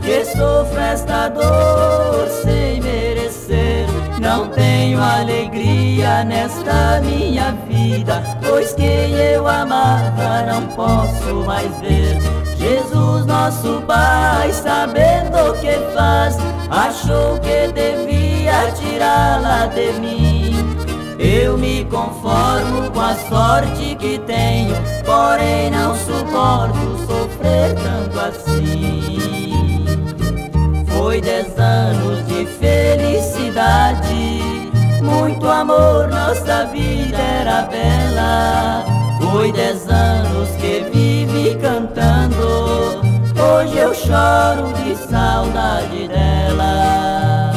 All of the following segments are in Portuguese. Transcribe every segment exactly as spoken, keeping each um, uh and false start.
que sofro esta dor sem merecer. Não tenho alegria nesta minha vida, pois quem eu amava não posso mais ver. Jesus, nosso Pai, sabendo o que faz, achou que devia tirá-la de mim. Eu me conformo com a sorte que tenho, porém não suporto sofrer tanto assim. Foi dez anos de felicidade, muito amor, nossa vida era bela. Foi dez anos que vivi cantando, hoje eu choro de saudade dela.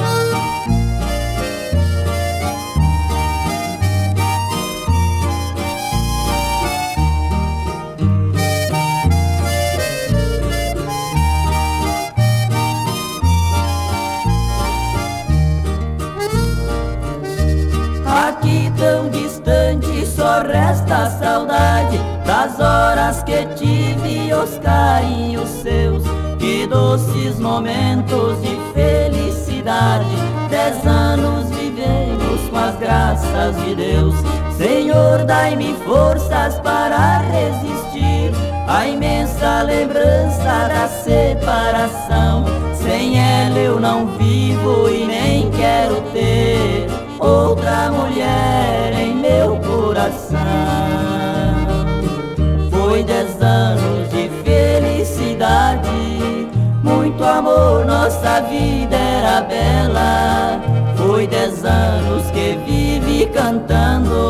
Aqui tão distante só resta a saudade das horas que tive, os carinhos seus. Que doces momentos de felicidade, dez anos vivemos com as graças de Deus. Senhor, dai-me forças para resistir à imensa lembrança da separação. Sem ela eu não vivo e nem quero ter outra mulher em meu coração. Foi dez anos de felicidade, muito amor, nossa vida era bela. Foi dez anos que vivi cantando,